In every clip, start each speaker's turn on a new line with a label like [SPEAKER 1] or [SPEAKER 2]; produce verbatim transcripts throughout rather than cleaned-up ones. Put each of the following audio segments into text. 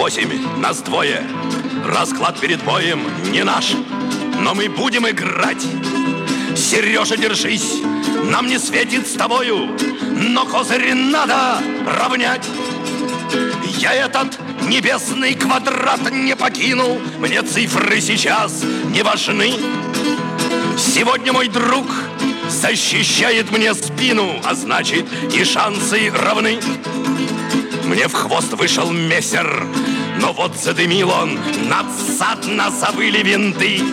[SPEAKER 1] восемь, нас двое. Расклад перед боем не наш, но мы будем играть. Сережа, держись, нам не светит с тобою, но козырь надо равнять. Я этот небесный квадрат не покинул, мне цифры сейчас не важны. Сегодня мой друг защищает мне спину, а значит и шансы равны. Мне в хвост вышел мессер, но вот задымил он, надсадно завыли винты.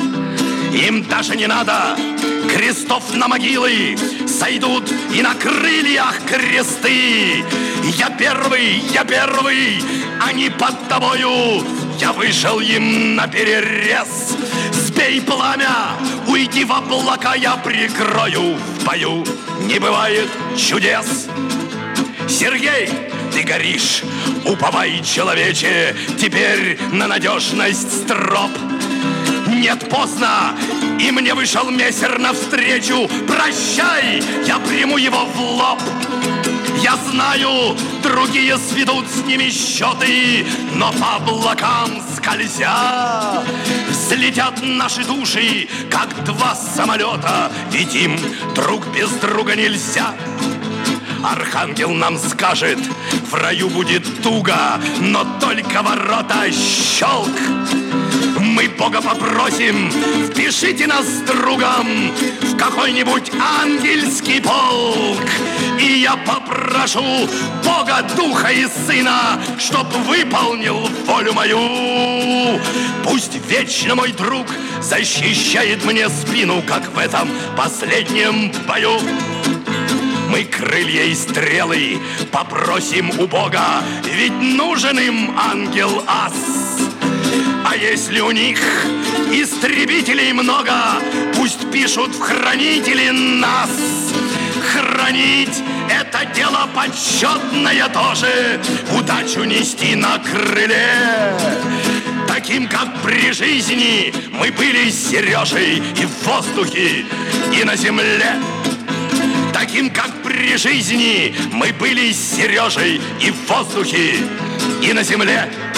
[SPEAKER 1] Им даже не надо крестов на могилы, сойдут и на крыльях кресты. Я первый, я первый, они под тобою, я вышел им на перерез. Сбей пламя, уйди в облака, я прикрою. В бою не бывает чудес. Сергей, ты горишь, уповай, человече, теперь на надежность строп. Нет, поздно, и мне вышел мессер навстречу. Прощай, я приму его в лоб. Я знаю, другие сведут с ними счеты, но по облакам скользя взлетят наши души, как два самолета, ведь им друг без друга нельзя. Архангел нам скажет, в раю будет туго, но только ворота щелк. Мы Бога попросим, впишите нас с другом в какой-нибудь ангельский полк. И я попрошу Бога, Духа и Сына, чтоб выполнил волю мою. Пусть вечно мой друг защищает мне спину, как в этом последнем бою. Мы крылья и стрелы попросим у Бога, ведь нужен им ангел-ас. А если у них истребителей много, пусть пишут в хранители нас. Хранить — это дело почетное тоже, удачу нести на крыле. Таким, как при жизни, мы были с Сережей и в воздухе, и на земле. Таким, как при жизни, мы были с Сережей и в воздухе, и на земле.